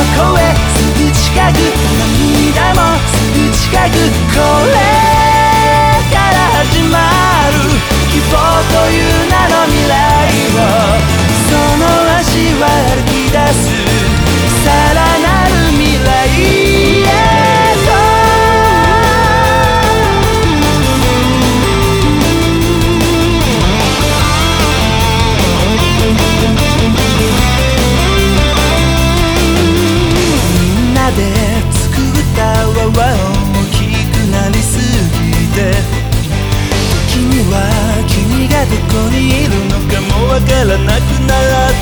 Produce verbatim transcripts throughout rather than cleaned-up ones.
声すぐ近く、涙もすぐ近く、これから始まる希望という名の未来を、その足は歩き出すさらなる未来へと。みんなで作った輪は大きくなりすぎて、時には君がどこにいるのかもわからなくなって、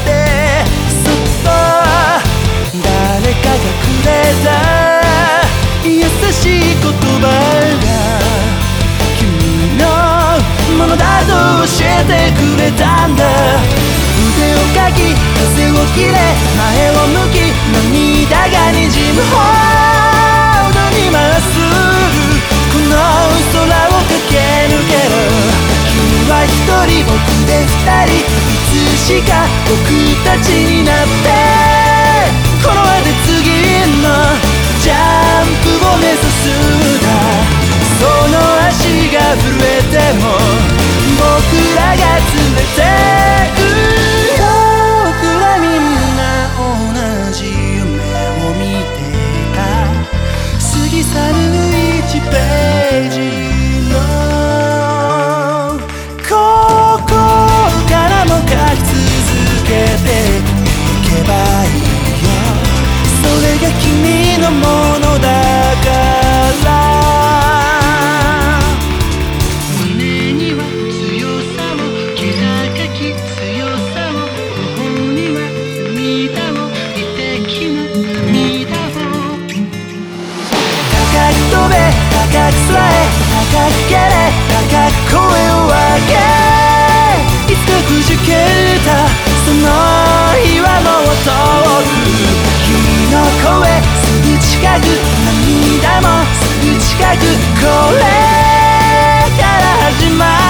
そっと誰かがくれた優しい言葉が君のものだと教えてくれたんだ。腕をかき風を切れ前を向き、涙がにじむほどにまっすぐこの空を駆け抜ける。君は一人僕で二人、いつしか僕たちになって、この輪で次のジャンプを目指すんだ。その足が震えても僕らが連れてくよ。僕らみんな同じ夢を見てた、過ぎ去るいちページのここからも書き続けていけばいいよ。それが君のものだから胸には強さを気高き強さを、頬には涙を美的な涙を。高く飛べ高く空へ高く蹴れ高く声を上げ、いつかくじけたその日はもう遠く、君の声すぐ近く涙もすぐ近く、これから始まる